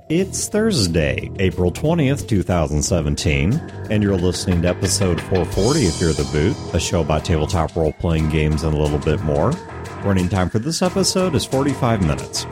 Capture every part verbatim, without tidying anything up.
It's Thursday, April twentieth, twenty seventeen, and you're listening to episode four forty of Fear the Boot, a show about tabletop role-playing games and a little bit more. Running time for this episode is forty-five minutes.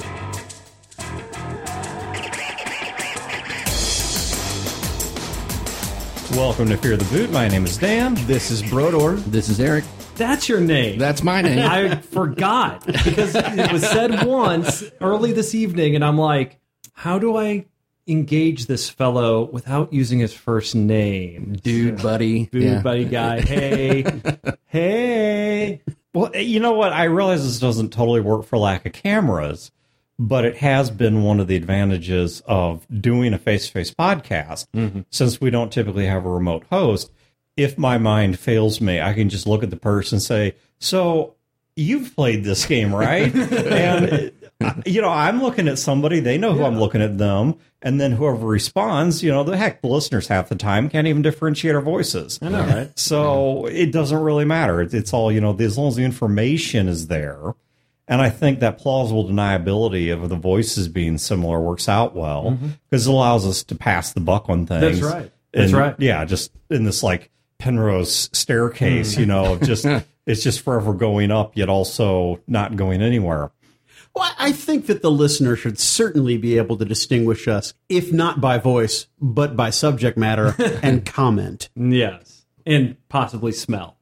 Welcome to Fear the Boot. My name is Dan. This is Brodor. This is Eric. That's your name. That's my name. I forgot because it was said once early this evening, and I'm like, how do I engage this fellow without using his first name? Dude, buddy. Dude, yeah. buddy guy. Hey. Hey. Well, you know what? I realize this doesn't totally work for lack of cameras, but it has been one of the advantages of doing a face-to-face podcast. Mm-hmm. Since we don't typically have a remote host, if my mind fails me, I can just look at the person and say, so you've played this game, right? and, you know, I'm looking at somebody, they know who yeah. I'm looking at them, and then whoever responds, you know, the heck, the listeners half the time can't even differentiate our voices. I know, right? So yeah. it doesn't really matter. It's, it's all, you know, as long as the information is there. And I think that plausible deniability of the voices being similar works out well, because mm-hmm. it allows us to pass the buck on things. That's right. That's and, right. Yeah, just in this, like, Penrose staircase, mm. you know, just it's just forever going up, yet also not going anywhere. Well, I think that the listener should certainly be able to distinguish us, if not by voice, but by subject matter and comment. Yes, and possibly smell.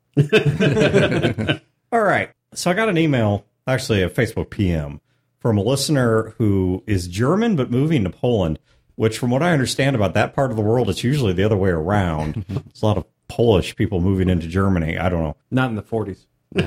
All right, so I got an email, actually a Facebook P M, from a listener who is German but moving to Poland, which from what I understand about that part of the world, it's usually the other way around. There's a lot of Polish people moving into Germany. I don't know. Not in the forties. yeah.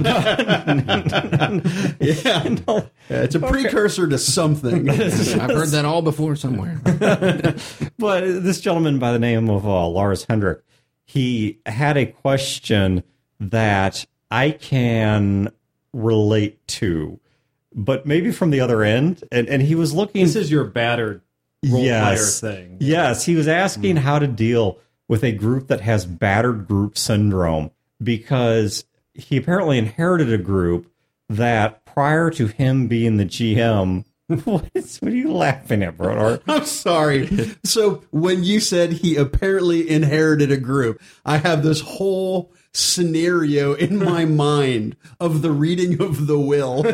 No. yeah, it's a precursor okay. to something. I've heard that all before somewhere. But this gentleman by the name of uh, Lars Hendrick, he had a question that I can relate to, but maybe from the other end. And, and he was looking... This is your battered role yes, player thing. Yes, he was asking mm. how to deal with a group that has battered group syndrome, because he apparently inherited a group that prior to him being the G M, what, is, what are you laughing at, Brodor? I'm sorry. So when you said he apparently inherited a group, I have this whole scenario in my mind of the reading of the will.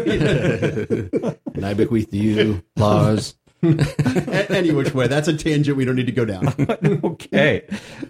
And I bequeath to you, Lars. Any which way, that's a tangent we don't need to go down. Okay,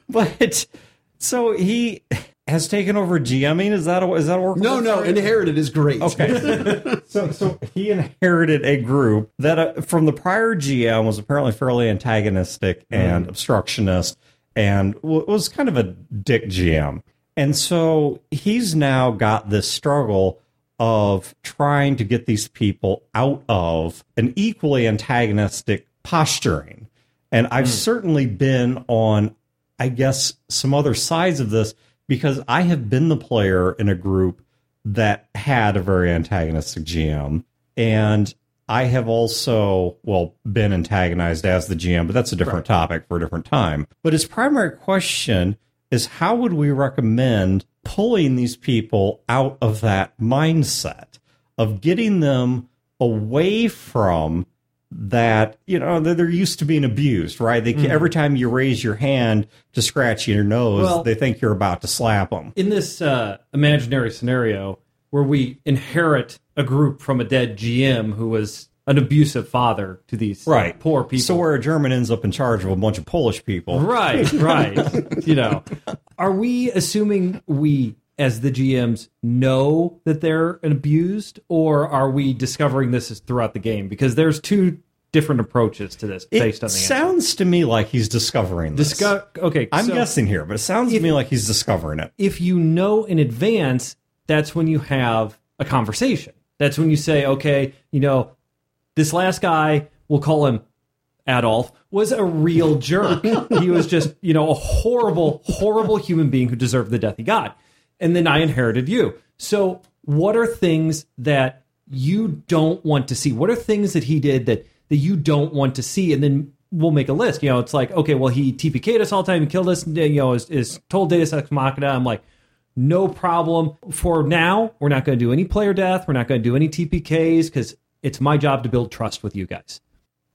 but so he has taken over GMing. Is that a, is that a work? No, no. Inherited is great. Okay, so so he inherited a group that uh, from the prior G M was apparently fairly antagonistic and mm. obstructionist, and w- was kind of a dick G M. And so he's now got this struggle of trying to get these people out of an equally antagonistic posturing. And I've mm. certainly been on, I guess, some other sides of this, because I have been the player in a group that had a very antagonistic G M. And I have also, well, been antagonized as the G M, but that's a different right. topic for a different time. But his primary question is, how would we recommend pulling these people out of that mindset of getting them away from that, you know, they're used to being abused, right? They, mm-hmm. Every time you raise your hand to scratch your nose, well, they think you're about to slap them. In this uh, imaginary scenario where we inherit a group from a dead G M who was an abusive father to these right. uh, poor people. So where a German ends up in charge of a bunch of Polish people. Right, right. You know, are we assuming we, as the G Ms, know that they're abused, or are we discovering this throughout the game? Because there's two different approaches to this based it on the sounds answer. to me like he's discovering this. Disco- okay, I'm so guessing here, but it sounds if, to me like he's discovering it. If you know in advance, that's when you have a conversation. That's when you say, okay, you know, this last guy, we'll call him Adolf, was a real jerk. He was just, you know, a horrible, horrible human being who deserved the death he got. And then I inherited you. So what are things that you don't want to see? What are things that he did that, that you don't want to see? And then we'll make a list. You know, it's like, okay, well, he T P K'd us all the time, he killed us, you know, is, is told Deus Ex Machina. I'm like, no problem. For now, we're not going to do any player death. We're not going to do any T P Ks because it's my job to build trust with you guys.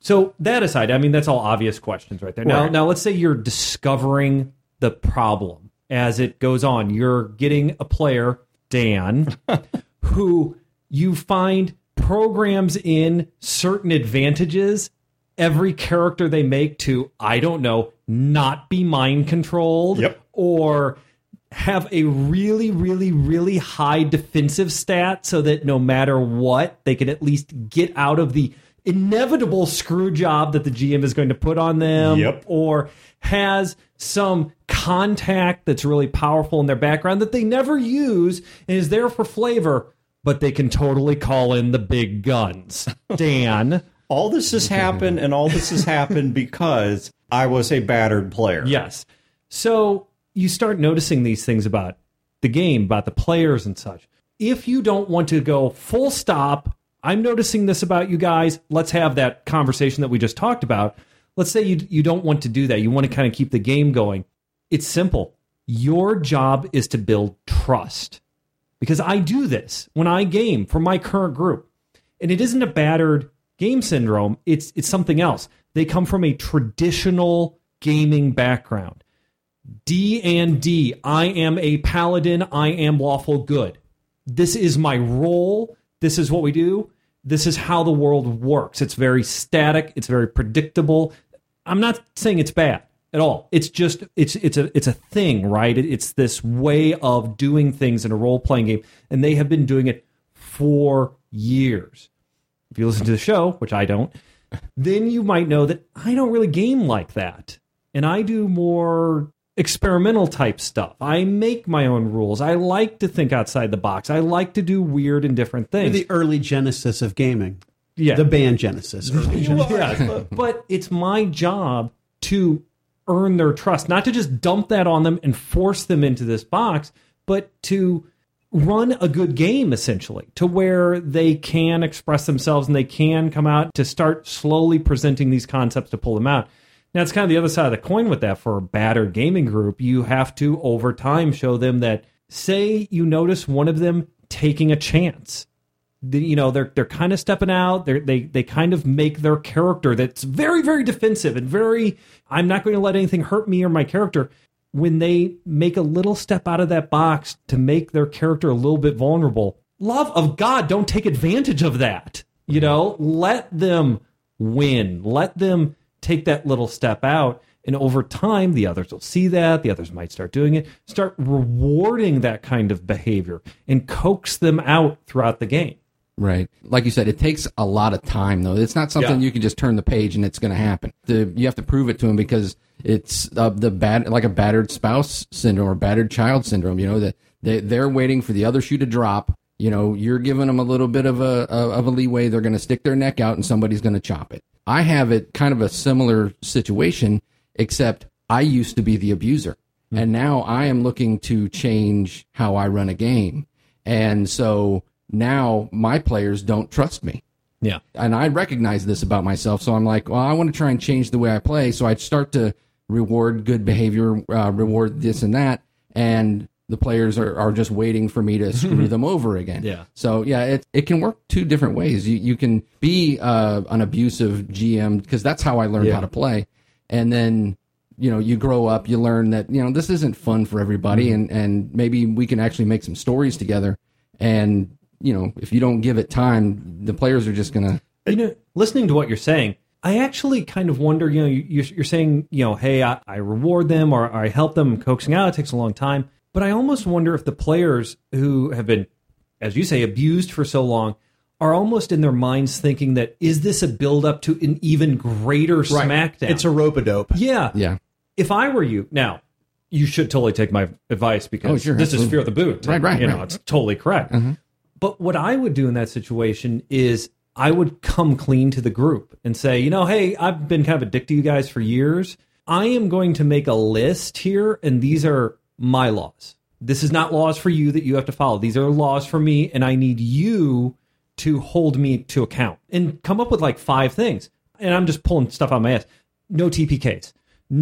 So that aside, I mean, that's all obvious questions right there. Now, Right. now let's say you're discovering the problem as it goes on. You're getting a player, Dan, who you find programs in certain advantages every character they make to, I don't know, not be mind controlled Yep. or have a really, really, really high defensive stat so that no matter what, they can at least get out of the inevitable screw job that the G M is going to put on them, Yep. or has some contact that's really powerful in their background that they never use and is there for flavor, but they can totally call in the big guns. Dan. All this has happened, and all this has happened because I was a battered player. Yes. So you start noticing these things about the game, about the players and such. If you don't want to go full stop, I'm noticing this about you guys. Let's have that conversation that we just talked about. Let's say you you don't want to do that. You want to kind of keep the game going. It's simple. Your job is to build trust. Because I do this when I game for my current group. And it isn't a battered game syndrome. It's it's something else. They come from a traditional gaming background. D and D. I am a paladin. I am lawful good. This is my role. This is what we do. This is how the world works. It's very static. It's very predictable. I'm not saying it's bad at all. It's just it's it's a it's a thing, right? It, it's this way of doing things in a role-playing game, and they have been doing it for years. If you listen to the show, which I don't, then you might know that I don't really game like that. And I do more experimental type stuff. I make my own rules. I like to think outside the box. I like to do weird and different things. The early genesis of gaming. Yeah. The band Genesis. Early Genesis. Yeah, but it's my job to earn their trust, not to just dump that on them and force them into this box, but to run a good game, essentially, to where they can express themselves and they can come out to start slowly presenting these concepts to pull them out. Now, it's kind of the other side of the coin with that. For a battered gaming group, you have to, over time, show them that, say you notice one of them taking a chance. The, you know, they're they're kind of stepping out. They're, they they kind of make their character that's very, very defensive and very, I'm not going to let anything hurt me or my character. When they make a little step out of that box to make their character a little bit vulnerable, love of God, don't take advantage of that. You know, let them win. Let them take that little step out. And over time, the others will see that. The others might start doing it. Start rewarding that kind of behavior and coax them out throughout the game. Right. Like you said, it takes a lot of time, though. It's not something Yeah. you can just turn the page and it's going to happen. The, you have to prove it to them because it's uh, the bad, like a battered spouse syndrome or battered child syndrome. You know that they they're waiting for the other shoe to drop. You know, you're giving them a little bit of a of a leeway. They're going to stick their neck out and somebody's going to chop it. I have it kind of a similar situation, except I used to be the abuser, mm-hmm. and now I am looking to change how I run a game, and so. Now my players don't trust me. Yeah. And I recognize this about myself. So I'm like, well, I want to try and change the way I play. So I start to reward good behavior, uh, reward this and that. And the players are, are just waiting for me to screw them over again. Yeah. So yeah, it, it can work two different ways. You, you can be uh, an abusive G M because that's how I learned Yeah. how to play. And then, you know, you grow up, you learn that, you know, this isn't fun for everybody. Mm-hmm. And, and maybe we can actually make some stories together. And, you know, if you don't give it time, the players are just going to. You know, listening to what you're saying, I actually kind of wonder, you know, you- you're, you're saying, you know, hey, I, I reward them or I help them coaxing out. It takes a long time. But I almost wonder if the players who have been, as you say, abused for so long are almost in their minds thinking that, is this a build up to an even greater smackdown? It's a rope-a-dope. Yeah. Yeah. If I were you, now, you should totally take my advice because Oh, sure, this absolutely. is fear of the boot. Right, right, You know, right. it's totally correct. But what I would do in that situation is I would come clean to the group and say, you know, hey, I've been kind of a dick to you guys for years. I am going to make a list here, and these are my laws. This is not laws for you that you have to follow. These are laws for me, and I need you to hold me to account. And come up with like five things. And I'm just pulling stuff out of my ass. No T P Ks.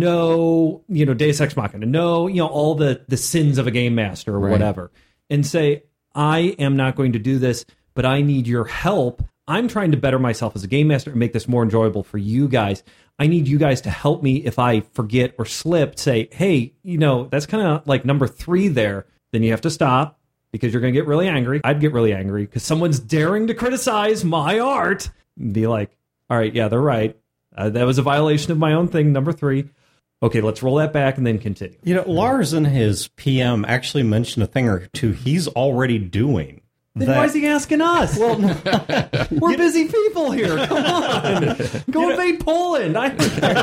No, you know, Deus Ex Machina. No, you know, all the, the sins of a game master or Right. whatever. And say, I am not going to do this, but I need your help. I'm trying to better myself as a game master and make this more enjoyable for you guys. I need you guys to help me if I forget or slip, say, hey, you know, that's kind of like number three there. Then you have to stop because you're going to get really angry. I'd get really angry because someone's daring to criticize my art. And be like, all right, yeah, they're right. Uh, that was a violation of my own thing, number three. Okay, let's roll that back and then continue. You know, Lars in his P M actually mentioned a thing or two he's already doing. Then that, why is he asking us? Well, we're busy people here. Come on, go invade Poland. I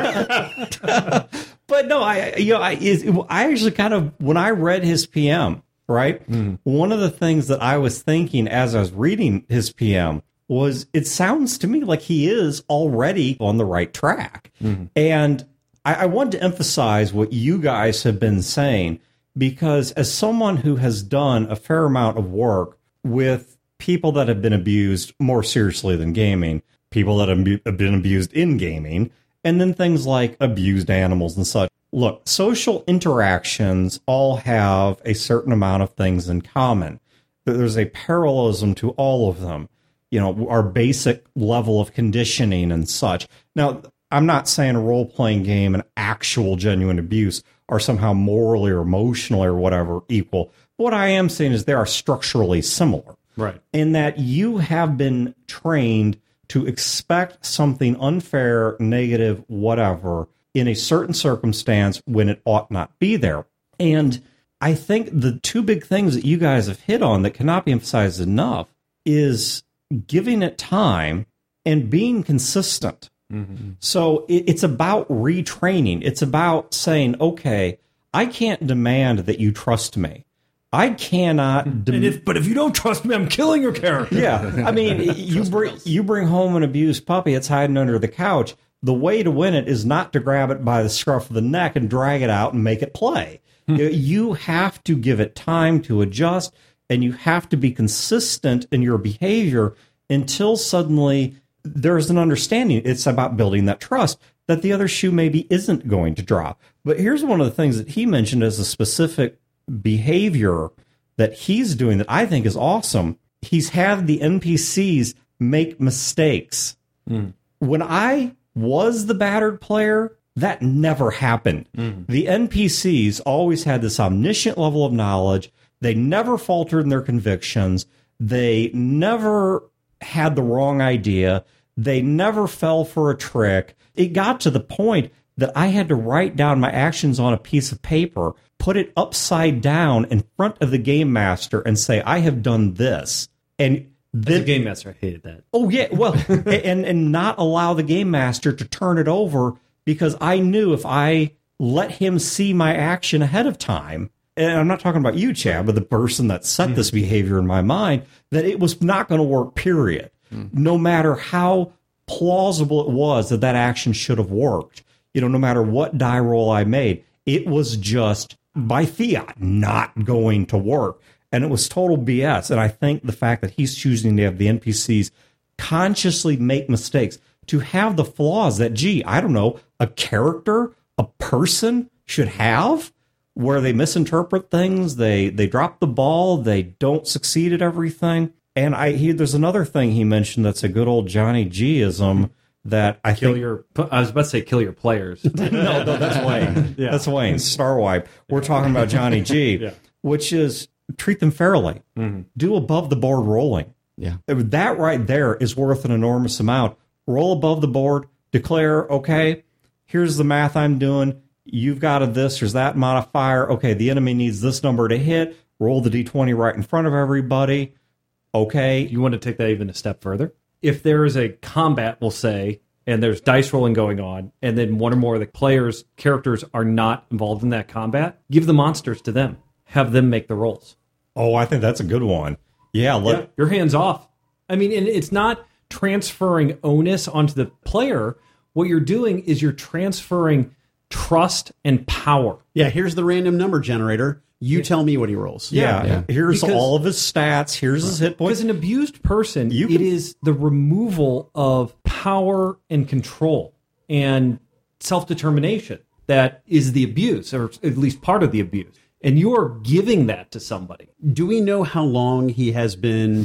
but no, I you know I is I actually kind of when I read his P M, right? Mm-hmm. One of the things that I was thinking as I was reading his P M was it sounds to me like he is already on the right track, mm-hmm. and I, I wanted to emphasize what you guys have been saying because as someone who has done a fair amount of work with people that have been abused more seriously than gaming, people that have been abused in gaming, and then things like abused animals and such. Look, social interactions all have a certain amount of things in common. There's a parallelism to all of them. You know, our basic level of conditioning and such. Now, I'm not saying a role-playing game and actual genuine abuse are somehow morally or emotionally or whatever equal. What I am saying is they are structurally similar. Right. In that you have been trained to expect something unfair, negative, whatever, in a certain circumstance when it ought not be there. And I think the two big things that you guys have hit on that cannot be emphasized enough is giving it time and being consistent. Mm-hmm. So it, it's about retraining. It's about saying, okay, I can't demand that you trust me. I cannot. Dem- and if, but if you don't trust me, I'm killing your character. Yeah, I mean, you bring you bring home an abused puppy. It's hiding under the couch. The way to win it is not to grab it by the scruff of the neck and drag it out and make it play. You have to give it time to adjust, and you have to be consistent in your behavior until suddenly there's an understanding. It's about building that trust that the other shoe maybe isn't going to drop. But here's one of the things that he mentioned as a specific behavior that he's doing that I think is awesome. He's had the N P Cs make mistakes. Mm. When I was the battered player, that never happened. Mm. The N P Cs always had this omniscient level of knowledge. They never faltered in their convictions. They never had the wrong idea. They never fell for a trick. It got to the point that I had to write down my actions on a piece of paper, put it upside down in front of the game master and say, I have done this. And then, as a game master, I hated that. Oh, yeah. Well, and, and not allow the game master to turn it over because I knew if I let him see my action ahead of time, and I'm not talking about you, Chad, but the person that set mm-hmm. this behavior in my mind, that it was not going to work, period. Mm-hmm. No matter how plausible it was that that action should have worked. You know, no matter what die roll I made, it was just by fiat not going to work. And it was total B S. And I think the fact that he's choosing to have the N P Cs consciously make mistakes, to have the flaws that, gee, I don't know, a character, a person should have, where they misinterpret things, they they drop the ball, they don't succeed at everything. And I he, there's another thing he mentioned that's a good old Johnny G-ism that I kill think... your. I was about to say kill your players. no, no, that's Wayne. Yeah. That's Wayne. Star Wipe. We're talking about Johnny G, yeah. which is treat them fairly. Mm-hmm. Do above the board rolling. Yeah, that right there is worth an enormous amount. Roll above the board. Declare, okay, here's the math I'm doing. You've got a this, there's that modifier. Okay, the enemy needs this number to hit. Roll the D twenty right in front of everybody. Okay. You want to take that even a step further? If there is a combat, we'll say, and there's dice rolling going on, and then one or more of the players' characters are not involved in that combat, give the monsters to them. Have them make the rolls. Oh, I think that's a good one. Yeah, let yeah, your hands off. I mean, and it's not transferring onus onto the player. What you're doing is you're transferring trust and power. Yeah, here's the random number generator. You yeah. tell me what he rolls. Yeah, yeah. Here's because, all of his stats. Here's his hit points. Because an abused person, you can, it is the removal of power and control and self-determination that is the abuse, or at least part of the abuse. And you're giving that to somebody. Do we know how long he has been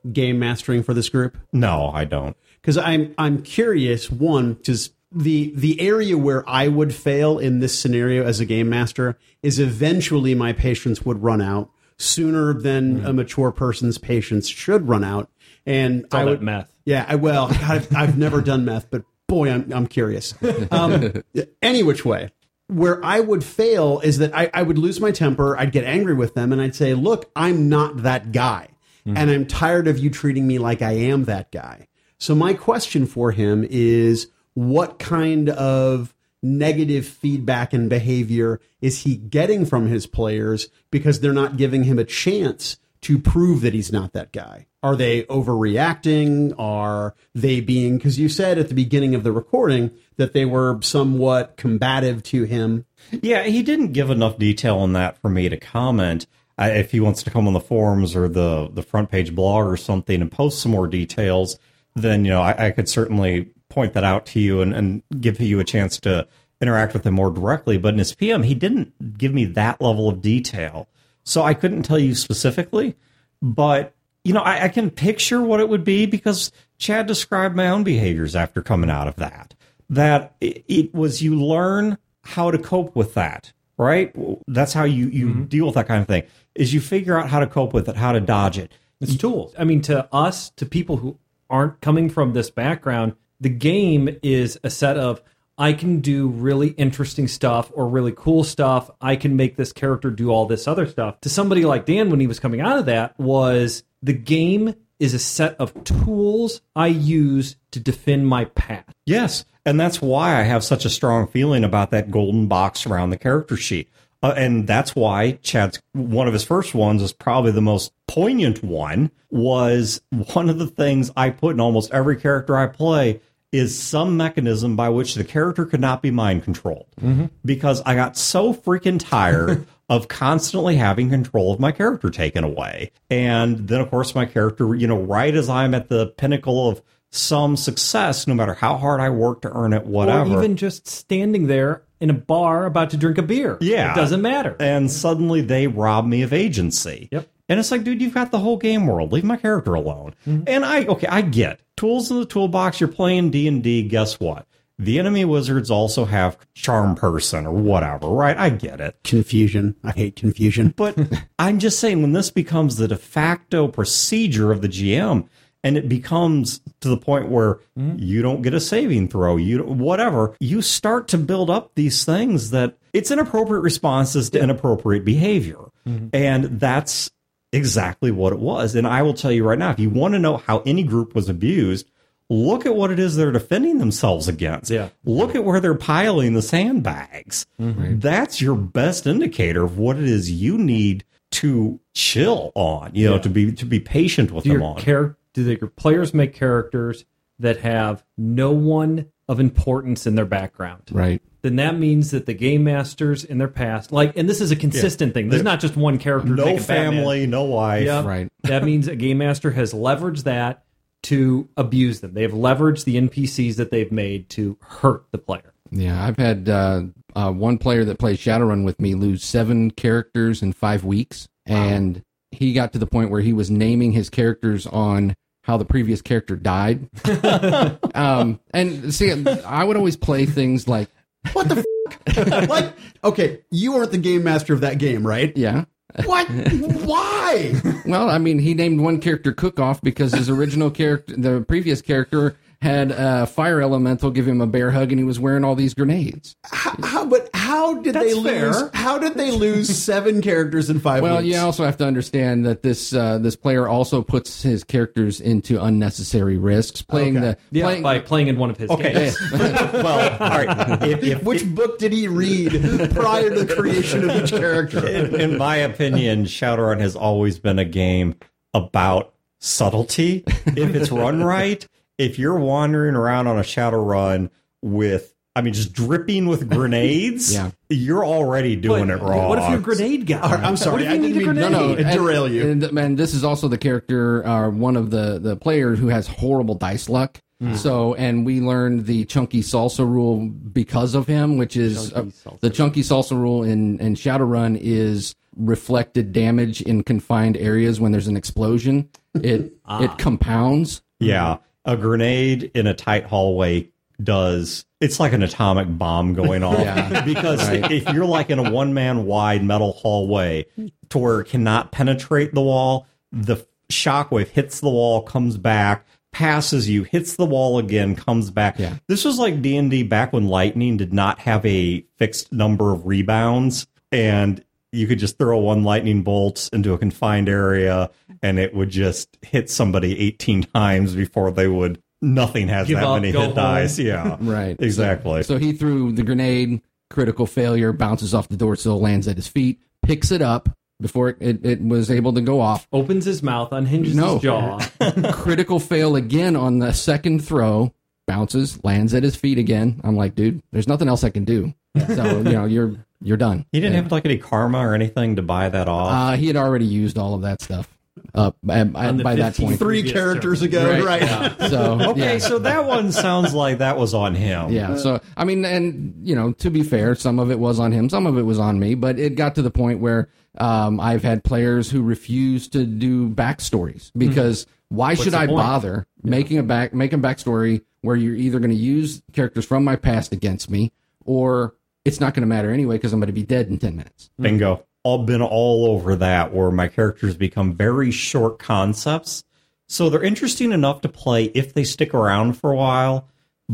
game mastering for this group? No, I don't. Because I'm I'm curious. One, because the the area where I would fail in this scenario as a game master is eventually my patience would run out sooner than mm. a mature person's patience should run out. And it's all I would that meth. Yeah, I well, God, I've, I've never done meth, but boy, I'm I'm curious. Um, any which way. Where I would fail is that I, I would lose my temper. I'd get angry with them and I'd say, look, I'm not that guy. Mm-hmm. And I'm tired of you treating me like I am that guy. So my question for him is, what kind of negative feedback and behavior is he getting from his players because they're not giving him a chance to prove that he's not that guy? Are they overreacting? Are they being, because you said at the beginning of the recording that they were somewhat combative to him. Yeah, he didn't give enough detail on that for me to comment. Uh, if he wants to come on the forums or the, the front page blog or something and post some more details, then, you know, I, I could certainly point that out to you and, and give you a chance to interact with him more directly. But in his P M, he didn't give me that level of detail. So I couldn't tell you specifically, but you know, I, I can picture what it would be because Chad described my own behaviors after coming out of that. That it, it was you learn how to cope with that, right? That's how you, you mm-hmm. deal with that kind of thing, is you figure out how to cope with it, how to dodge it. It's tools. I mean, to us, to people who aren't coming from this background, the game is a set of, I can do really interesting stuff or really cool stuff. I can make this character do all this other stuff. To somebody like Dan, when he was coming out of that, was the game is a set of tools I use to defend my path. Yes, and that's why I have such a strong feeling about that golden box around the character sheet. Uh, and that's why Chad's, one of his first ones is probably the most poignant one, was one of the things I put in almost every character I play is some mechanism by which the character could not be mind controlled. Mm-hmm. Because I got so freaking tired of constantly having control of my character taken away. And then, of course, my character, you know, right as I'm at the pinnacle of some success, no matter how hard I work to earn it, whatever. Or even just standing there in a bar about to drink a beer. Yeah. It doesn't matter. And suddenly they rob me of agency. Yep. And it's like, dude, you've got the whole game world. Leave my character alone. Mm-hmm. And I, okay, I get tools in the toolbox. You're playing D and D. Guess what? The enemy wizards also have charm person or whatever, right? I get it. Confusion. I hate confusion. But I'm just saying, when this becomes the de facto procedure of the G M, and it becomes to the point where mm-hmm. you don't get a saving throw, you whatever, you start to build up these things that it's inappropriate responses to inappropriate behavior. Mm-hmm. And that's exactly what it was. And I will tell you right now, if you want to know how any group was abused, look at what it is they're defending themselves against. Yeah. Look at where they're piling the sandbags. Mm-hmm. That's your best indicator of what it is you need to chill on, you know, yeah. to be to be patient with do them your on. Char- do the, your players make characters that have no one of importance in their background? Right. Then that means that the game masters in their past, like, and this is a consistent yeah. thing. There's not just one character. No family, Batman. No wife. Yep. Right. That means a game master has leveraged that to abuse them. They have leveraged the N P Cs that they've made to hurt the player. Yeah, I've had uh, uh, one player that plays Shadowrun with me lose seven characters in five weeks, and wow. he got to the point where he was naming his characters on how the previous character died. um, and see, I would always play things like, what the f-? Like, okay, you weren't the game master of that game, right? Yeah. What? Why? Well, I mean, he named one character Cook-Off because his original character, the previous character, had a fire elemental give him a bear hug, and he was wearing all these grenades. How, how but how did That's they lose? fair. How did they lose seven characters in five well, weeks? you also have to understand that this uh, this player also puts his characters into unnecessary risks, playing Okay. the Yeah, playing, by playing in one of his Okay. games. Well, all right. If, if, Which if, book did he read prior to the creation of each character? in, in my opinion, Shadowrun has always been a game about subtlety. If it's run right, if you're wandering around on a Shadowrun with, I mean, just dripping with grenades, Yeah. you're already doing But it wrong. What if you're a grenade guy? All right, I'm sorry, What if you I need didn't a mean- grenade? no, no, and- derail you. And, and this is also the character, uh, one of the, the players who has horrible dice luck. Mm. So, and we learned the chunky salsa rule because of him, which is uh, the chunky salsa rule in, in Shadowrun is reflected damage in confined areas when there's an explosion. it it compounds. Yeah, a grenade in a tight hallway does. It's like an atomic bomb going off. Yeah. Because Right. if you're like in a one man wide metal hallway to where it cannot penetrate the wall, the shockwave hits the wall, comes back, passes you, hits the wall again, comes back. Yeah. This was like D and D back when lightning did not have a fixed number of rebounds, and you could just throw one lightning bolt into a confined area and it would just hit somebody eighteen times before they would. Nothing has Give that up, many go hit home. dice. Yeah. Right. Exactly. So he threw the grenade, critical failure, bounces off the door sill, lands at his feet, picks it up before it, it, it was able to go off. Opens his mouth, unhinges No. his jaw. Critical fail again on the second throw, bounces, lands at his feet again. I'm like, dude, there's nothing else I can do. So, you know, you're you're done. He didn't have like any karma or anything to buy that off. Uh, he had already used all of that stuff up at, On the by that fifteenth point. Three Previous characters turn. ago, right? Right. So okay, yeah. so that one sounds like that was on him. Yeah. So, I mean, and, you know, to be fair, some of it was on him, some of it was on me, but it got to the point where um, I've had players who refuse to do backstories because why should the I point? bother making a back, making a backstory where you're either going to use characters from my past against me or it's not going to matter anyway because I'm going to be dead in ten minutes. Bingo. All been all over that where my characters become very short concepts. So they're interesting enough to play if they stick around for a while.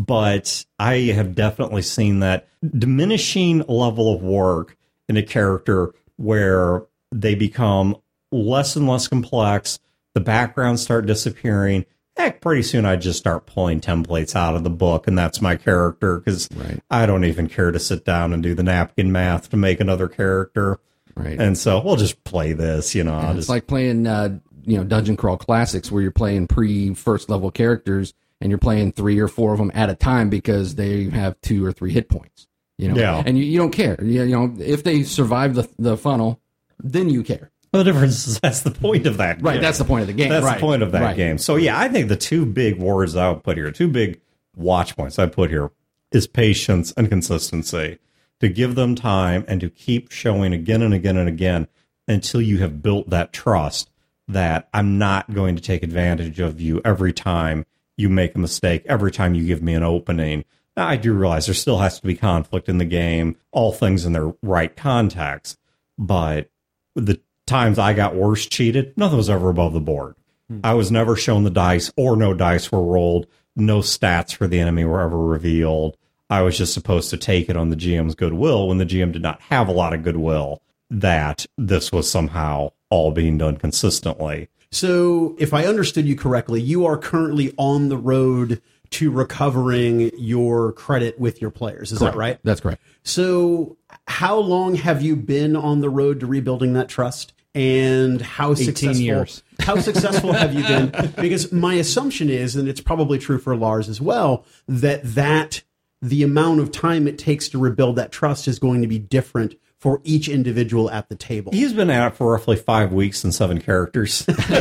But I have definitely seen that diminishing level of work in a character where they become less and less complex. The backgrounds start disappearing. Heck, pretty soon I just start pulling templates out of the book, and that's my character because Right. I don't even care to sit down and do the napkin math to make another character. Right. And so we'll just play this, you know. I'll It's just, like playing, uh, you know, Dungeon Crawl Classics where you're playing pre first level characters and you're playing three or four of them at a time because they have two or three hit points. You know, Yeah. and you, you don't care. You, you know, if they survive the the funnel, then you care. the difference is that's the point of that Right. game. That's the point of the game. That's right. the point of that right. game. So yeah, I think the two big words I would put here, two big watch points I put here is patience and consistency. To give them time and to keep showing again and again and again until you have built that trust that I'm not going to take advantage of you every time you make a mistake, every time you give me an opening. Now, I do realize there still has to be conflict in the game, all things in their right context, but the times I got worse cheated, nothing was ever above the board. I was never shown the dice or no dice were rolled. No stats for the enemy were ever revealed. I was just supposed to take it on the G M's goodwill when the G M did not have a lot of goodwill that this was somehow all being done consistently. So, if I understood you correctly, you are currently on the road to recovering your credit with your players. Is that right? That's correct. So, how long have you been on the road to rebuilding that trust? And how successful years. how successful have you been? Because my assumption is, and it's probably true for Lars as well, that that the amount of time it takes to rebuild that trust is going to be different for each individual at the table. He's been at it for roughly five weeks and seven characters. So Not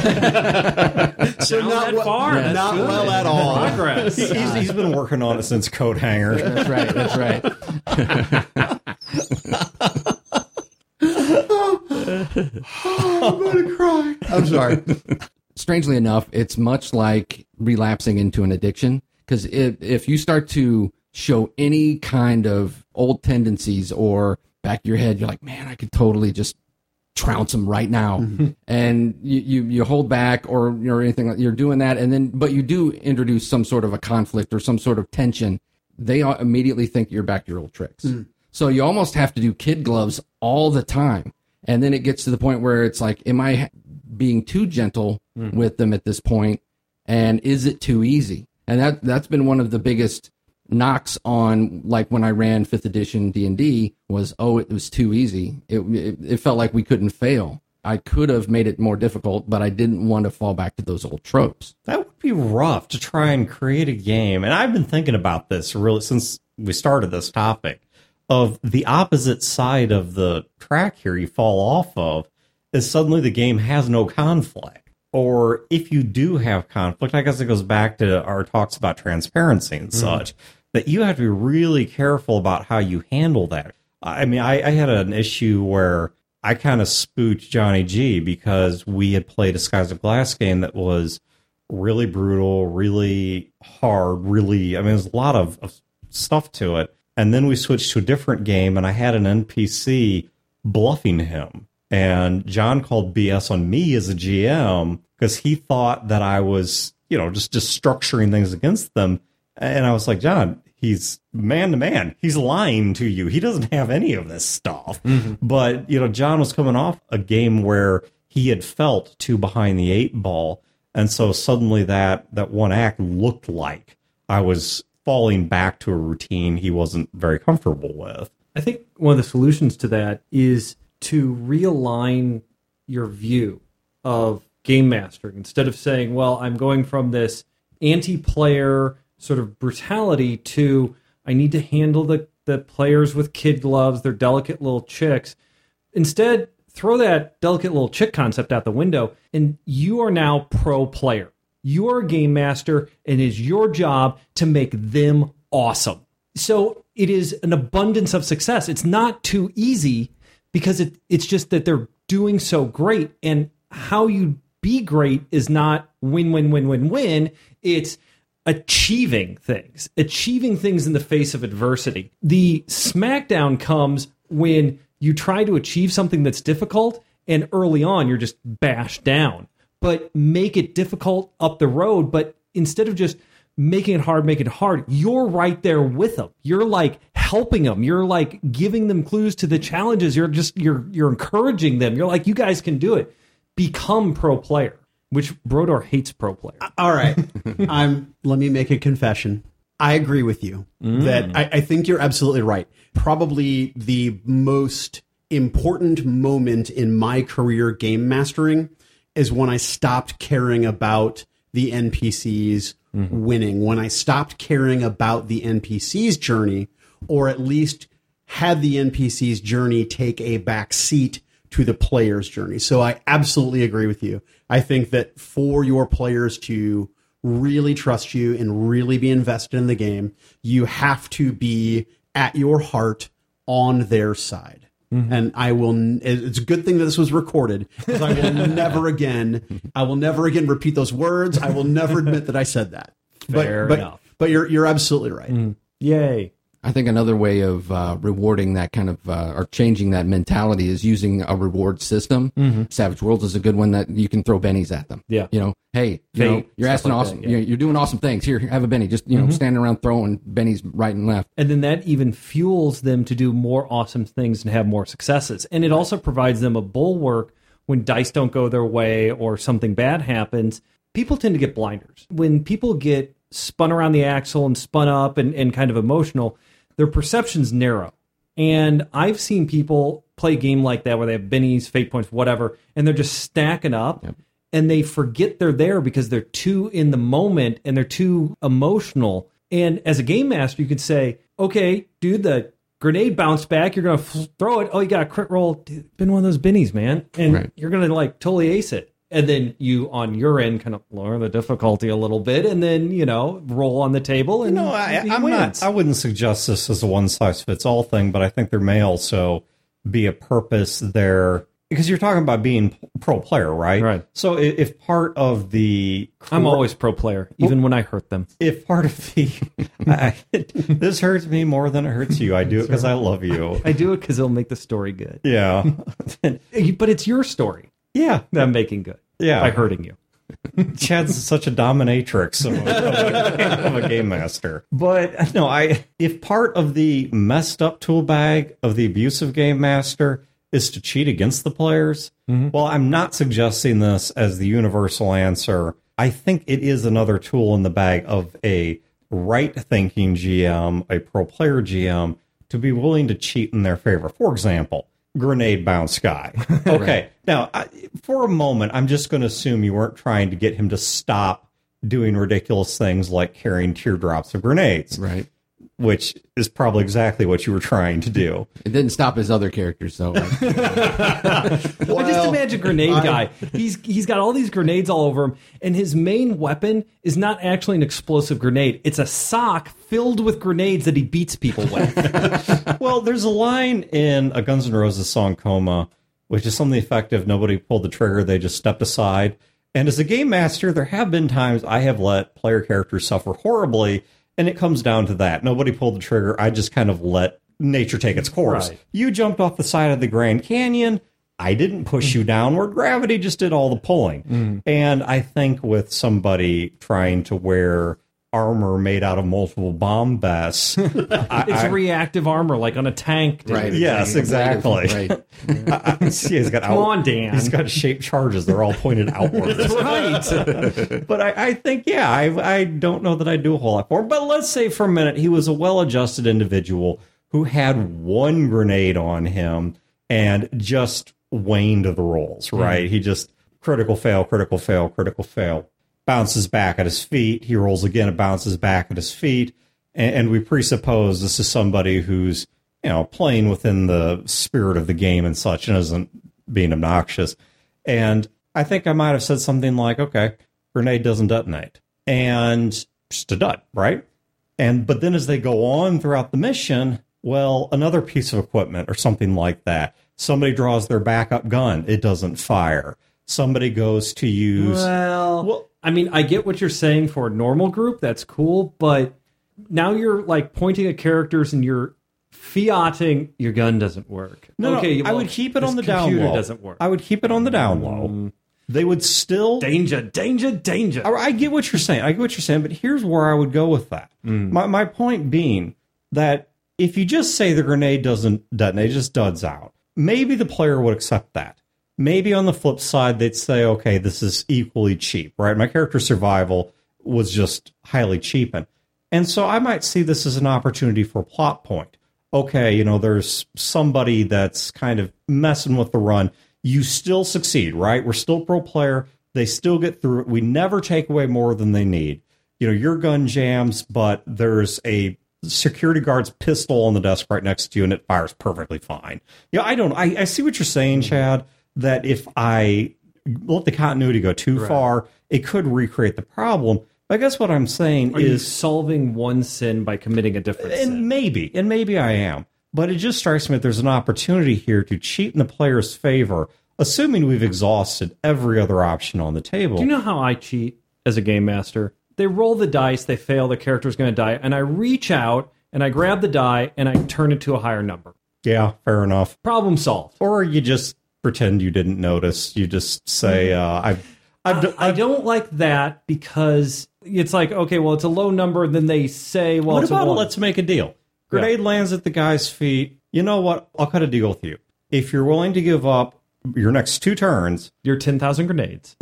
that well, far. That's not good. well at all. Progress. he's, he's been working on it since Coat Hanger. That's right. That's right. I'm going to cry. I'm sorry. Strangely enough, it's much like relapsing into an addiction because if, if you start to show any kind of old tendencies or back of your head, you're like, man, I could totally just trounce them right now. And you, you, you hold back or, or anything like you're doing that. And then, but you do introduce some sort of a conflict or some sort of tension. They immediately think you're back to your old tricks. So you almost have to do kid gloves all the time. And then it gets to the point where it's like, am I being too gentle mm. with them at this point? And is it too easy? And that, that's been one of the biggest knocks on, like when I ran fifth edition D and D was, oh, it was too easy. It, it, it felt like we couldn't fail. I could have made it more difficult, but I didn't want to fall back to those old tropes. That would be rough to try and create a game. And I've been thinking about this really since we started this topic of the opposite side of the track here you fall off of is suddenly the game has no conflict. Or if you do have conflict, I guess it goes back to our talks about transparency and such, that you have to be really careful about how you handle that. I mean, I, I had an issue where I kind of spooked Johnny G because we had played a Skies of Glass game that was really brutal, really hard, really, I mean, there's a lot of, of stuff to it. And then we switched to a different game, and I had an N P C bluffing him. And John called B S on me as a G M because he thought that I was, you know, just, just structuring things against them. And I was like, John, he's man to man. He's lying to you. He doesn't have any of this stuff. Mm-hmm. But, you know, John was coming off a game where he had felt too behind the eight ball. And so suddenly that, that one act looked like I was falling back to a routine he wasn't very comfortable with. I think one of the solutions to that is to realign your view of game mastering. Instead of saying, well, I'm going from this anti-player sort of brutality to I need to handle the, the players with kid gloves, they're delicate little chicks. Instead, throw that delicate little chick concept out the window, and you are now pro player. You are a game master, and it is your job to make them awesome. So it is an abundance of success. It's not too easy because it, it's just that they're doing so great. And how you be great is not win, win, win, win, win. It's achieving things, achieving things in the face of adversity. The smackdown comes when you try to achieve something that's difficult, and early on you're just bashed down. But make it difficult up the road. But instead of just making it hard, make it hard, you're right there with them. You're like helping them. You're like giving them clues to the challenges. You're just, you're, you're encouraging them. You're like, you guys can do it. Become pro player, which Brodor hates pro player. All right. I'm, let me make a confession. I agree with you mm. that I, I think you're absolutely right. Probably the most important moment in my career game mastering is when I stopped caring about the N P Cs mm-hmm. winning, when I stopped caring about the N P C's journey, or at least had the N P C's journey take a back seat to the player's journey. So I absolutely agree with you. I think that for your players to really trust you and really be invested in the game, you have to be at your heart on their side. Mm-hmm. And I will, it's a good thing that this was recorded, because I will never again, I will never again repeat those words. I will never admit that I said that. Fair but, enough. But, but you're, you're absolutely right. Mm. Yay. I think another way of uh, rewarding that kind of, uh, or changing that mentality is using a reward system. Mm-hmm. Savage Worlds is a good one that you can throw bennies at them. Yeah. You know, hey, you Fate, know, you're asking like awesome, that, yeah. you're, you're doing awesome things. Here, have a benny. Just, you know, mm-hmm. standing around throwing bennies right and left. And then that even fuels them to do more awesome things and have more successes. And it also provides them a bulwark when dice don't go their way or something bad happens. People tend to get blinders. When people get spun around the axle and spun up and, and kind of emotional, their perception's narrow. And I've seen people play a game like that where they have bennies, fate points, whatever, and they're just stacking up, yep. and they forget they're there because they're too in the moment and they're too emotional. And as a game master, you could say, okay, dude, the grenade bounced back. You're going to f- throw it. Oh, you got a crit roll. Dude, it's been one of those bennies, man. And right. you're going to like totally ace it. And then you, on your end, kind of lower the difficulty a little bit, and then, you know, roll on the table. And no, I, I'm not. I wouldn't suggest this as a one-size-fits-all thing, but I think there may also be a purpose there, because you're talking about being pro player, right? Right. So if, if part of the... I'm always pro player, even well, when I hurt them. If part of the... I, this hurts me more than it hurts you. I do it because I love you. I do it because it'll make the story good. Yeah. But it's your story. Yeah. That I'm making good. Yeah. By hurting you. Chad's such a dominatrix of a, of a game master. But no, I if part of the messed up tool bag of the abusive game master is to cheat against the players, mm-hmm. well, I'm not suggesting this as the universal answer. I think it is another tool in the bag of a right-thinking G M, a pro player G M, to be willing to cheat in their favor. For example, grenade bounce guy. Okay. Right. Now, I, for a moment, I'm just going to assume you weren't trying to get him to stop doing ridiculous things like carrying teardrops of grenades. Right. Which is probably exactly what you were trying to do. It didn't stop his other characters, though. Well, just imagine grenade I, guy. He's he's got all these grenades all over him, and his main weapon is not actually an explosive grenade. It's a sock filled with grenades that he beats people with. Well, there's a line in a Guns N' Roses song, Coma, which is something effective. Nobody pulled the trigger. They just stepped aside. And as a game master, there have been times I have let player characters suffer horribly, and it comes down to that. Nobody pulled the trigger. I just kind of let nature take its course. Right. You jumped off the side of the Grand Canyon. I didn't push you downward. Gravity just did all the pulling. Mm. And I think with somebody trying to wear armor made out of multiple bomb vests, I, It's I, reactive armor, like on a tank. dude. Right. yes, exactly. Right. I, I, see, he's got Come out, on, Dan. He's got shaped charges. They're all pointed outwards. Right. But I, I think, yeah, I, I don't know that I do a whole lot for him. But let's say for a minute he was a well-adjusted individual who had one grenade on him and just waned the rolls, right? Mm. He just critical fail, critical fail, critical fail. Bounces back at his feet. He rolls again and bounces back at his feet. And, and we presuppose this is somebody who's, you know, playing within the spirit of the game and such and isn't being obnoxious. And I think I might have said something like, okay, grenade doesn't detonate. And just a dud, right? And but then as they go on throughout the mission, well, another piece of equipment or something like that. Somebody draws their backup gun. It doesn't fire. Somebody goes to use... Well, well I mean, I get what you're saying for a normal group. That's cool. But now you're like pointing at characters and you're fiating your gun doesn't work. No, okay, no, well, I would keep it this on the down computer low. doesn't work. I would keep it on the down low. Mm. They would still... Danger, danger, danger. I, I get what you're saying. I get what you're saying, but here's where I would go with that. Mm. My, my point being that if you just say the grenade doesn't detonate, it just duds out, maybe the player would accept that. Maybe on the flip side, they'd say, okay, this is equally cheap, right? My character's survival was just highly cheapened. And so I might see this as an opportunity for a plot point. Okay, you know, there's somebody that's kind of messing with the run. You still succeed, right? We're still pro player. They still get through it. We never take away more than they need. You know, your gun jams, but there's a security guard's pistol on the desk right next to you, and it fires perfectly fine. Yeah, I don't. I, I see what you're saying, Chad. That if I let the continuity go too right. far, it could recreate the problem. I guess what I'm saying Are is you solving one sin by committing a different and sin. maybe, and maybe I am. But it just strikes me that there's an opportunity here to cheat in the player's favor, assuming we've exhausted every other option on the table. Do you know how I cheat as a game master? They roll the dice, they fail, the character's going to die, and I reach out and I grab the die and I turn it to a higher number. Yeah, fair enough. Problem solved. Or you just pretend you didn't notice. You just say, uh, I've, I've, I, I don't like that because it's like, okay, well, it's a low number. Then they say, well, what it's about a one. let's make a deal? Grenade Yeah. lands at the guy's feet. You know what? I'll cut a deal with you. If you're willing to give up your next two turns, Your ten thousand grenades.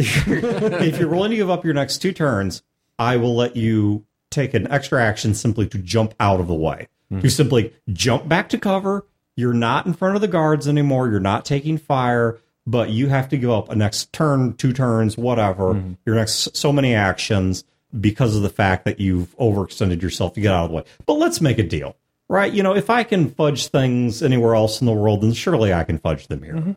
if you're willing to give up your next two turns, I will let you take an extra action simply to jump out of the way. Mm-hmm. You simply jump back to cover. You're not in front of the guards anymore. You're not taking fire, but you have to give up a next turn, two turns, whatever, mm-hmm. your next so many actions because of the fact that you've overextended yourself to get out of the way. But let's make a deal, right? You know, if I can fudge things anywhere else in the world, then surely I can fudge them here. Mm-hmm.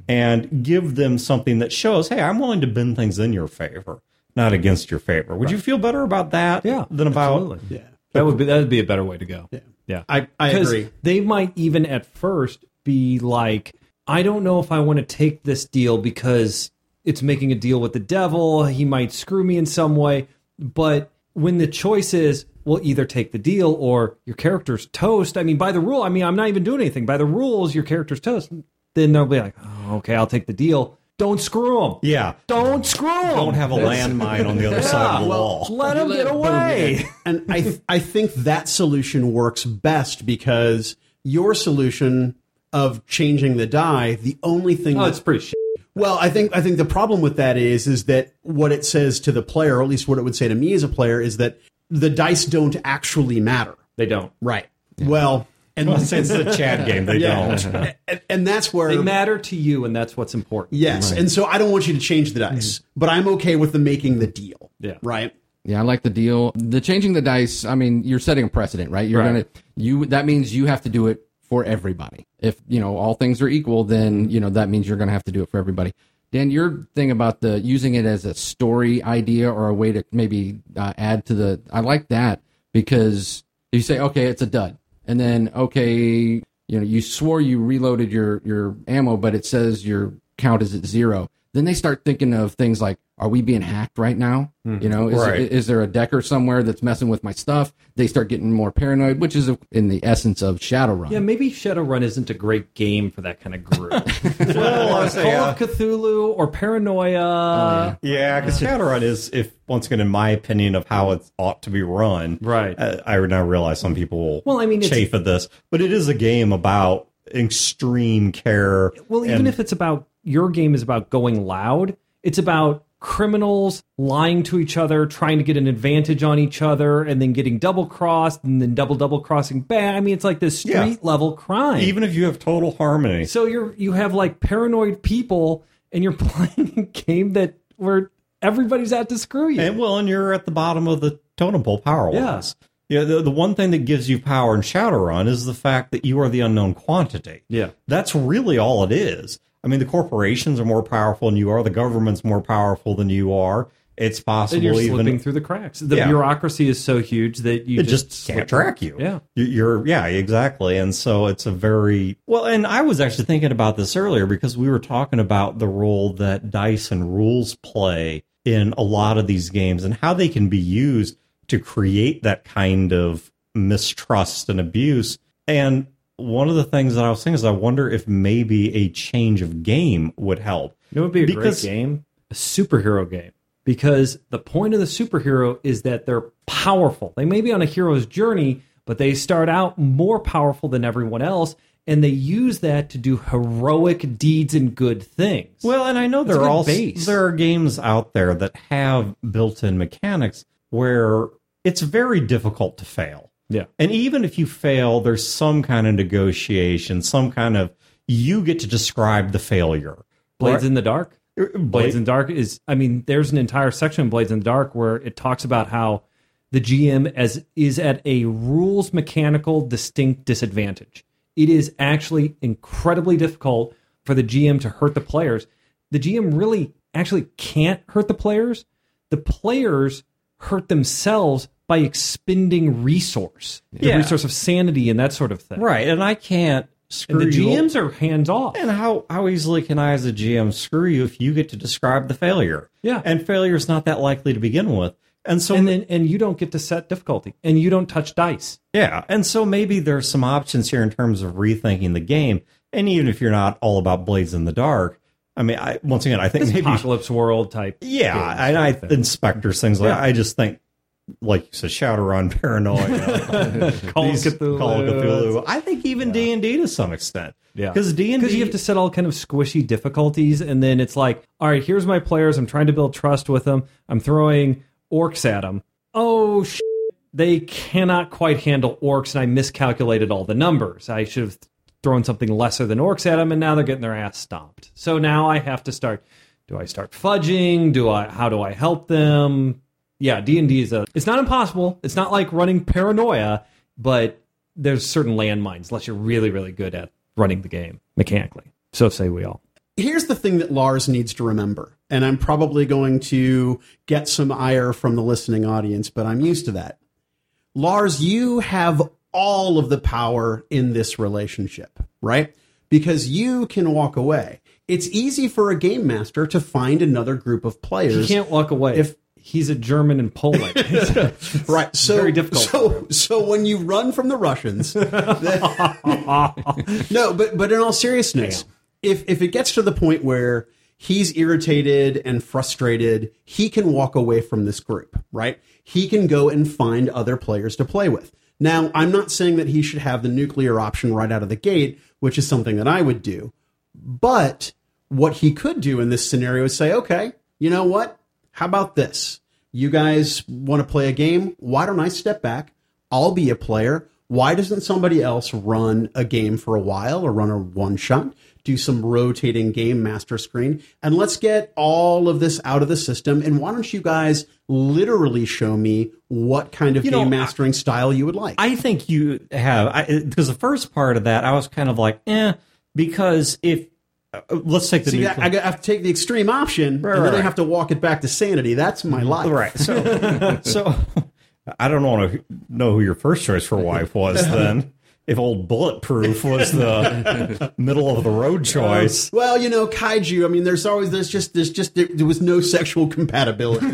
And give them something that shows, hey, I'm willing to bend things in your favor, not against your favor. Would right. you feel better about that yeah, than about... Absolutely. Yeah. That would be that would be a better way to go. Yeah. Yeah. I, I agree. They might even at first be like, I don't know if I want to take this deal because it's making a deal with the devil. He might screw me in some way. But when the choice is, well, either take the deal or your character's toast. I mean, by the rule, I mean, I'm not even doing anything. By the rules, your character's toast. Then they'll be like, oh, okay, I'll take the deal. Don't screw them. Yeah. Don't screw them. Don't have a landmine on the other yeah, side of the well, wall. Let them get away. And I th- I think that solution works best because your solution of changing the die, the only thing Oh, that, it's pretty shit. Well, I think I think the problem with that is is that what it says to the player, or at least what it would say to me as a player, is that the dice don't actually matter. They don't. Right. Yeah. Well, and well, since the Chad game, they yeah. don't. and, and that's where they matter to you, and that's what's important. Yes, right. And so I don't want you to change the dice, mm-hmm. but I'm okay with them making the deal. Yeah. Right. Yeah, I like the deal. The changing the dice, I mean, you're setting a precedent, right? You're right. gonna you that means you have to do it for everybody. If, you know, all things are equal, then, you know, that means you're gonna have to do it for everybody. Dan, your thing about the using it as a story idea or a way to maybe uh, add to the, I like that because you say, okay, it's a dud. And then, okay, you know, you swore you reloaded your, your ammo, but it says your count is at zero. Then they start thinking of things like, are we being hacked right now? You know, is, Right. is there a decker somewhere that's messing with my stuff? They start getting more paranoid, which is in the essence of Shadowrun. Yeah, maybe Shadowrun isn't a great game for that kind of group. Well, I Call say, uh, of Cthulhu or Paranoia. yeah, because Shadowrun is, if once again, in my opinion of how it ought to be run, Right. Uh, I now realize some people will Well, I mean, it's- chafe at this, but it is a game about extreme care. Well, even and- if it's about your game is about going loud, it's about criminals lying to each other, trying to get an advantage on each other, and then getting double crossed, and then double double crossing back. I mean, it's like this street Yeah. level crime. even if you have total harmony, so you're you have like paranoid people, and you're playing a game that where everybody's out to screw you. and well, and you're at the bottom of the totem pole power Yeah. wise. Yeah, the, the one thing that gives you power in Shadowrun is the fact that you are the unknown quantity. Yeah. That's really all it is. I mean, the corporations are more powerful than you are. The government's more powerful than you are. It's possible and you're even slipping through the cracks. The Yeah. bureaucity is so huge that you it just, just slip can't through. track you. Yeah. You- You're, yeah, exactly. And so it's a very, well, and I was actually thinking about this earlier because we were talking about the role that dice and rules play in a lot of these games and how they can be used to create that kind of mistrust and abuse. And one of the things that I was thinking is I wonder if maybe a change of game would help. You know what would be a Because- great game? A superhero game. Because the point of the superhero is that they're powerful. They may be on a hero's journey, but they start out more powerful than everyone else, and they use that to do heroic deeds and good things. Well, and I know a there good are also base. there are games out there that have built-in mechanics where it's very difficult to fail. yeah. And even if you fail, there's some kind of negotiation, some kind of you get to describe the failure. Blades in the Dark. Blades Blades in the Dark is, I mean, there's an entire section in Blades in the Dark where it talks about how the G M as is at a rules mechanical distinct disadvantage. It is actually incredibly difficult for the G M to hurt the players. The G M really actually can't hurt the players. The players hurt themselves by expending resource, the Yeah. resource of sanity and that sort of thing. Right, and I can't screw And the you. G Ms are hands off. And how, how easily can I, as a G M, screw you if you get to describe the failure? Yeah. And failure is not that likely to begin with. And so, And then and you don't get to set difficulty, and you don't touch dice. yeah. And so maybe there's some options here in terms of rethinking the game. And even if you're not all about Blades in the Dark, I mean, I, once again, I think This maybe. Apocalypse World type. Yeah. games And I, like that. inspectors, things like Yeah. that. I just think, like you said, Shadowrun, Paranoia, Call of these- Cthulhu. Call of Cthulhu. I think even D and D to some extent. Yeah. Because D and D. Because you have to set all kind of squishy difficulties, and then it's like, all right, here's my players. I'm trying to build trust with them. I'm throwing orcs at them. Oh, sh- they cannot quite handle orcs, and I miscalculated all the numbers. I should have thrown something lesser than orcs at them, and now they're getting their ass stomped. So now I have to start. Do I start fudging? Do I? How do I help them? Yeah, D and D is a. It's not impossible. It's not like running Paranoia, but there's certain landmines unless you're really, really good at running the game mechanically. So say we all. Here's the thing that Lars needs to remember, and I'm probably going to get some ire from the listening audience, but I'm used to that. Lars, you have all of the power in this relationship, right? Because you can walk away. It's easy for a game master to find another group of players. He can't walk away If- if he's a German in Poland. Right, so very difficult. So, so when you run from the Russians, no, but but in all seriousness, if if it gets to the point where he's irritated and frustrated, he can walk away from this group, right? He can go and find other players to play with. Now, I'm not saying that he should have the nuclear option right out of the gate, which is something that I would do. But what he could do in this scenario is say, okay, you know what? How about this? You guys want to play a game? Why don't I step back? I'll be a player. Why doesn't somebody else run a game for a while or run a one shot? Do some rotating game master screen, and let's get all of this out of the system. And why don't you guys literally show me what kind of You game know, mastering style you would like? I think you have, because the first part of that, I was kind of like, eh, because if, uh, let's take the See, nuclear- I, I have to take the extreme option, Right, and then right, I have to walk it back to sanity. That's my life. Right. So, so I don't want to know who your first choice for wife was then. if old Bulletproof was the middle of the road choice. Well, you know, kaiju. I mean, there's always there's just there's just there, there was no sexual compatibility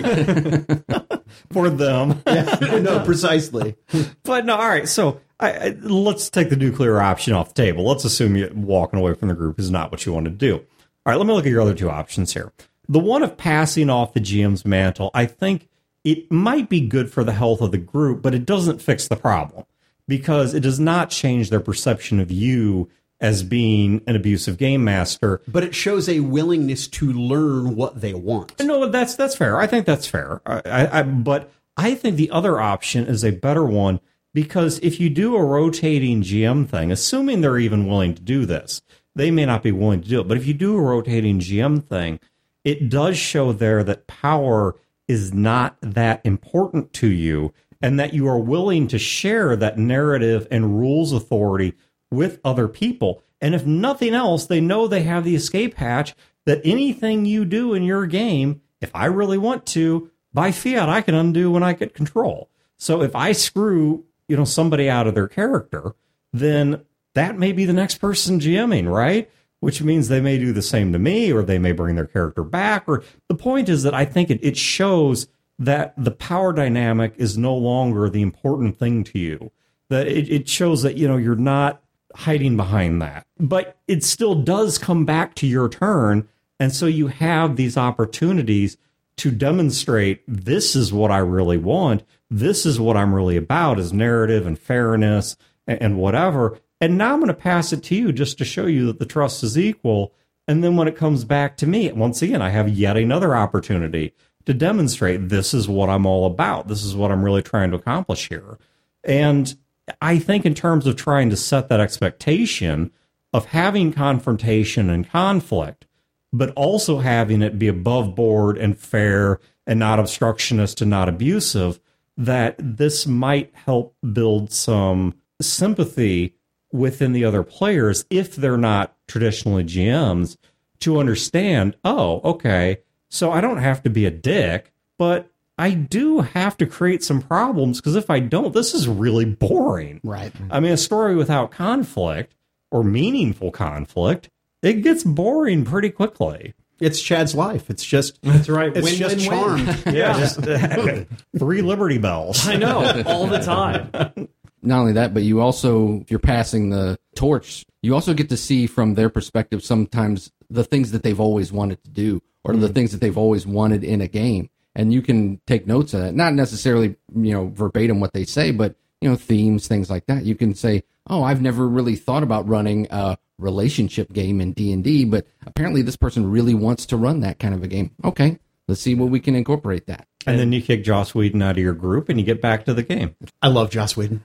For them. Yeah, no, precisely. But no, all right. So I, I, let's take the nuclear option off the table. Let's assume you walking away from the group is not what you want to do. All right, let me look at your other two options here. The one of passing off the G M's mantle, I think it might be good for the health of the group, but it doesn't fix the problem because it does not change their perception of you as being an abusive game master. But it shows a willingness to learn what they want. No, that's that's fair. I think that's fair. I, I, I, but I think the other option is a better one because if you do a rotating G M thing, assuming they're even willing to do this, they may not be willing to do it. But if you do a rotating G M thing, it does show there that power is not that important to you and that you are willing to share that narrative and rules authority with other people. And if nothing else, they know they have the escape hatch that anything you do in your game, if I really want to, by fiat, I can undo when I get control. So if I screw, you know, somebody out of their character, then that may be the next person GMing, right? Which means they may do the same to me, or they may bring their character back. Or the point is that I think it, it shows that the power dynamic is no longer the important thing to you. That it, it shows that, you know, you're not hiding behind that. But it still does come back to your turn. And so you have these opportunities to demonstrate this is what I really want. This is what I'm really about, is narrative and fairness and, and whatever. And now I'm going to pass it to you just to show you that the trust is equal. And then when it comes back to me, once again, I have yet another opportunity to demonstrate this is what I'm all about. This is what I'm really trying to accomplish here. And I think in terms of trying to set that expectation of having confrontation and conflict, but also having it be above board and fair and not obstructionist and not abusive, that this might help build some sympathy within the other players, if they're not traditionally G Ms, to understand, oh, okay, so I don't have to be a dick, but I do have to create some problems, because if I don't, this is really boring. Right. I mean, a story without conflict or meaningful conflict, it gets boring pretty quickly. It's Chad's life. It's just That's right. It's Win, just win, charm. win. Yeah, just three Liberty Bells. I know, all the time. Not only that, but you also, if you're passing the torch, you also get to see from their perspective sometimes the things that they've always wanted to do, or mm. the things that they've always wanted in a game. And you can take notes of that. Not necessarily, you know, verbatim what they say, but, you know, themes, things like that. You can say, oh, I've never really thought about running a relationship game in D and D, but apparently this person really wants to run that kind of a game. Okay, let's see what we can incorporate that. And then you kick Joss Whedon out of your group and you get back to the game. I love Joss Whedon.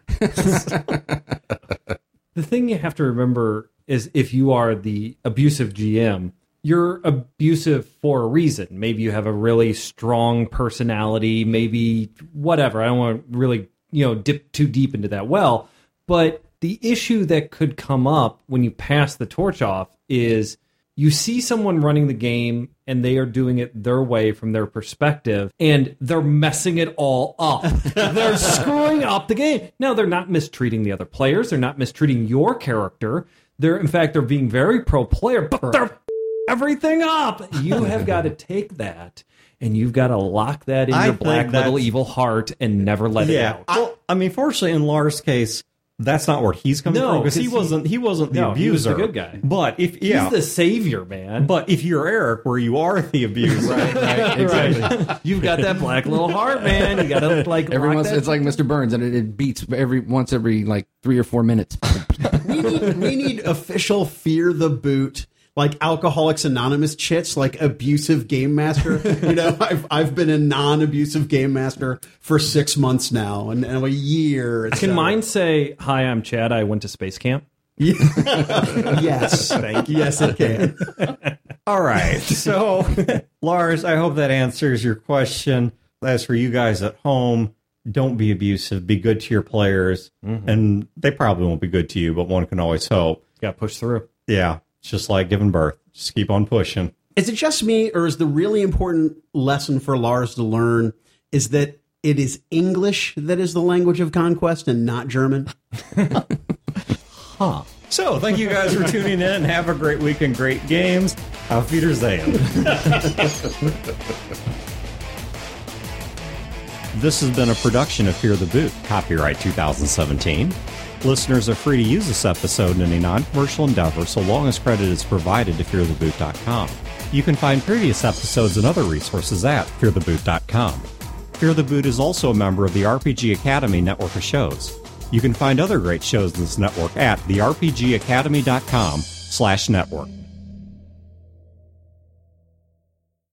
The thing you have to remember is if you are the abusive G M, you're abusive for a reason. Maybe you have a really strong personality, maybe whatever. I don't want to really, you know, dip too deep into that well. But the issue that could come up when you pass the torch off is you see someone running the game and they are doing it their way from their perspective, and they're messing it all up. They're screwing up the game. Now, they're not mistreating the other players. They're not mistreating your character. They're, in fact, they're being very pro-player, but they're everything up. You have got to take that, and you've got to lock that in I your think black little that's- evil heart and never let it Yeah. out. Well, I mean, fortunately, in Lars' case, that's not where he's coming No, from, because he 'cause he- wasn't he wasn't the No, he was abuser. the good guy. But if yeah, He's the savior, man. but if you're Eric, where you are the abuser, Right, exactly. Right. You've got that black little heart, man. You got to like Every lock once, that- it's like Mister Burns, and it, it beats every once every like three or four minutes. we need we need official Fear the Boot, like Alcoholics Anonymous chits, like abusive game master. You know, I've I've been a non-abusive game master for six months now, and, and a year. et Can cetera. mine say, "Hi, I'm Chad. I went to space camp"? Yes, thank you. Yes, it can. All right. So, Lars, I hope that answers your question. As for you guys at home, don't be abusive. Be good to your players. Mm-hmm. And they probably won't be good to you, but one can always hope. Got to push through. Yeah. It's just like giving birth. Just keep on pushing. Is it just me, or is the really important lesson for Lars to learn is that it is English that is the language of conquest and not German? com. So, thank you guys for tuning in, and have a great week and great games. Auf Wiedersehen. This has been a production of Fear the Boot, copyright two thousand seventeen. Listeners are free to use this episode in any non-commercial endeavor so long as credit is provided to fear the boot dot com. You can find previous episodes and other resources at fear the boot dot com. Fear the Boot is also a member of the R P G Academy network of shows. You can find other great shows in this network at the r p g academy dot com slash network.